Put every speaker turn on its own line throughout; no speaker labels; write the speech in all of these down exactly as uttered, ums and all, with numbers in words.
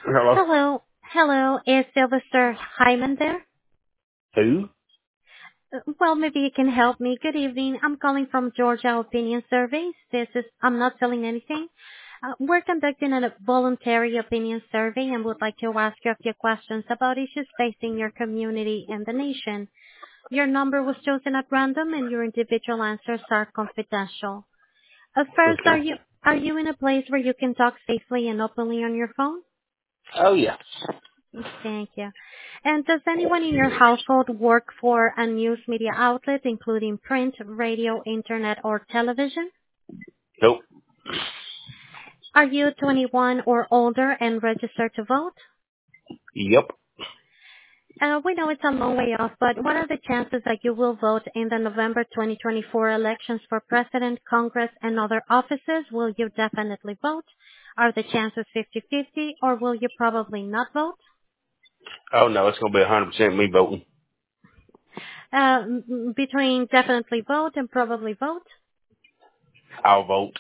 Hello.
Hello. Hello. Is Sylvester Hyman there?
Who?
Uh, Well, maybe you can help me. Good evening. I'm calling from Georgia Opinion Surveys. This is, I'm not selling anything. Uh, we're conducting a voluntary opinion survey and would like to ask you a few questions about issues facing your community and the nation. Your number was chosen at random and your individual answers are confidential. Uh, first, are
Okay.
you, are you in a place where you can talk safely and openly on your phone?
Oh yeah.
Thank you. And does anyone in your household work for a news media outlet, including print, radio, internet, or television?
Nope.
Are you twenty-one or older and registered to vote?
Yep.
Uh, we know it's a long way off, but what are the chances that you will vote in the November twenty twenty-four elections for President, Congress, and other offices? Will you definitely vote? Are the chances fifty-fifty, or will you probably not vote?
Oh no, it's gonna be a hundred percent me voting.
Uh, m- between definitely vote and probably vote?
I'll vote.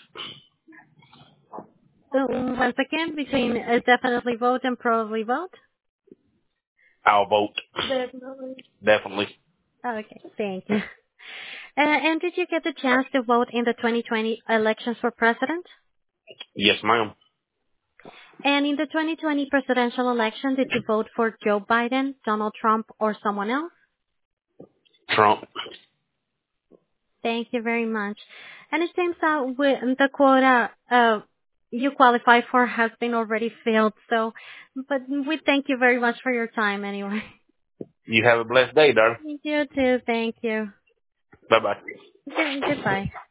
So once again, between uh, definitely vote and probably vote.
I'll vote.
Definitely.
Definitely.
Okay, thank you. Uh, and did you get the chance to vote in the twenty twenty elections for president?
Yes, ma'am.
And in the twenty twenty presidential election, did you vote for Joe Biden, Donald Trump, or someone else?
Trump.
Thank you very much. And it seems that we, the quota uh, you qualify for has been already filled. So, but we thank you very much for your time anyway.
You have a blessed day, darling.
You too. Thank you.
Bye bye.
Good, goodbye.